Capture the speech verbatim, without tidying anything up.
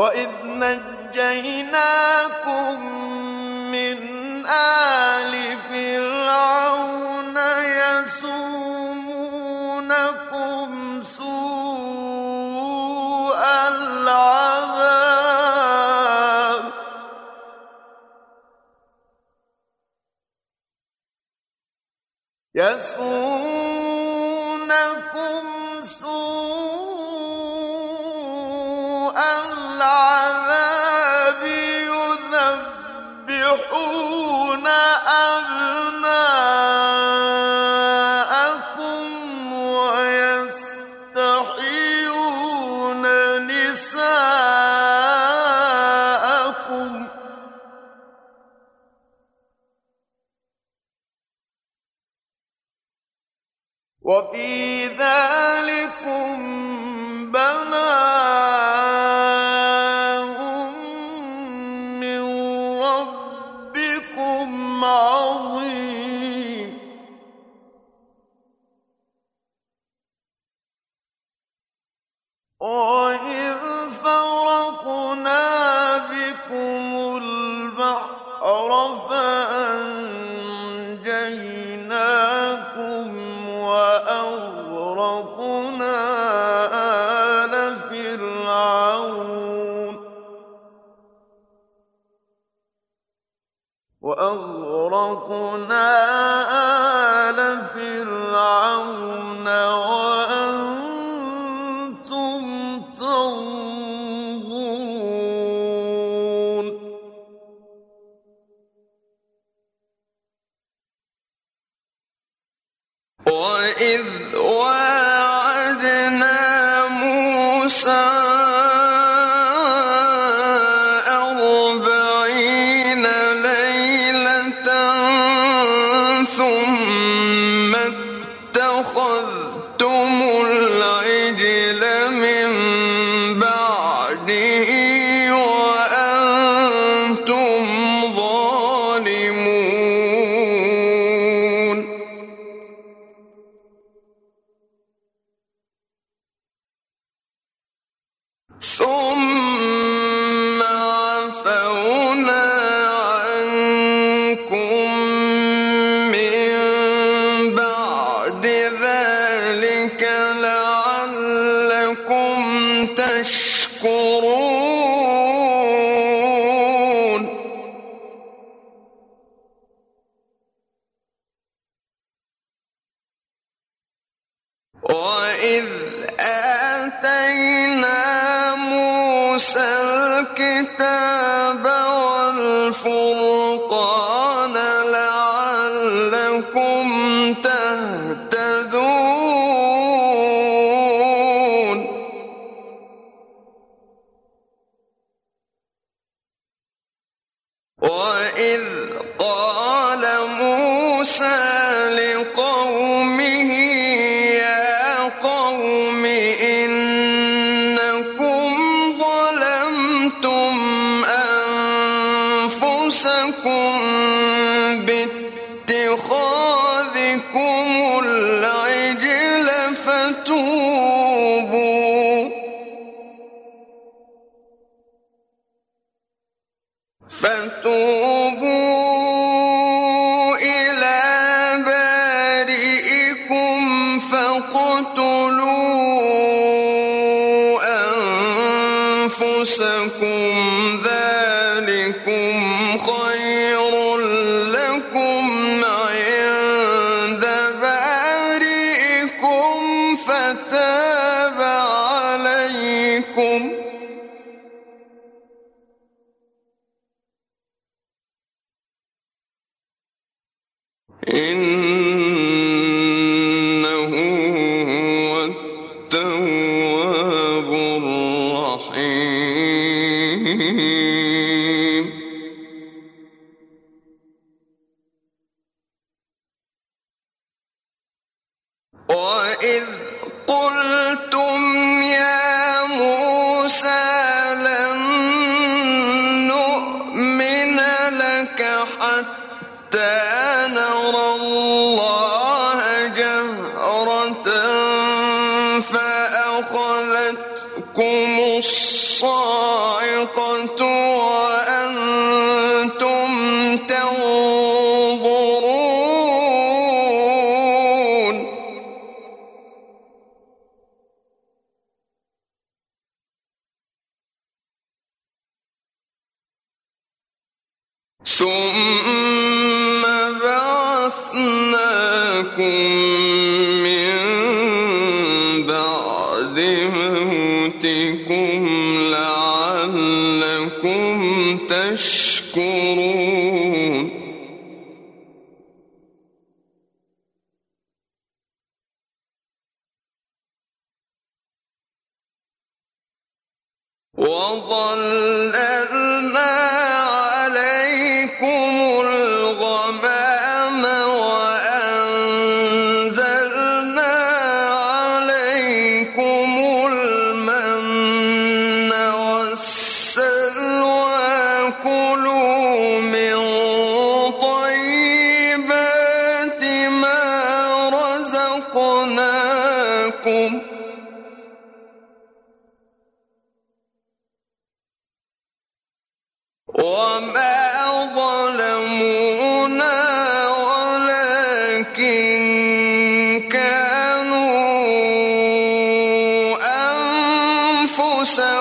وإذ نجيناكم من آل فرعون يسومونكم سوء العذاب يسومونكم سوء العذاب يذبحون أبناءكم ويستحيون نساءكم وفي ذلكم بلاء من ربكم عظيم وإذ فرقنا بكم البحر فأنجيناكم وأغرقنا آل فرعون وأغرقنا آل فرعون وأنتم تنظرون وإذ واعدنا موسى أربعين ليلة ثم اتخذتم العجل من بعده وأنتم ظالمون ثم عفونا عنكم من بعد ذلك لعلكم تشكرون وإذ آتينا موسى الكتاب والفرقان لعلكم تهتدون وإذ قال موسى لقومه يا قوم إنكم ظلمتم أنفسكم باتخاذكم العجل فتوبوا فتوبوا إلى بارئكم فاقتلوا أنفسكم ذلكم خير لكم عند بارئكم فتاب عليكم إنه هو التواب الرحيم وإذ قلتم يا موسى لن نؤمن لك حتى نرى الله جهرة فأخذتكم الصيحة الصاعقة وأنتم تنظرون ثم بعثناكم من بعد موتكم لعلكم تشكرون وظللنا عليكم الغمام وأنزلنا عليكم المن والسلوى كلوا من طيبات ما رزقناكم وما ظلمونا ولكن كانوا أنفسهم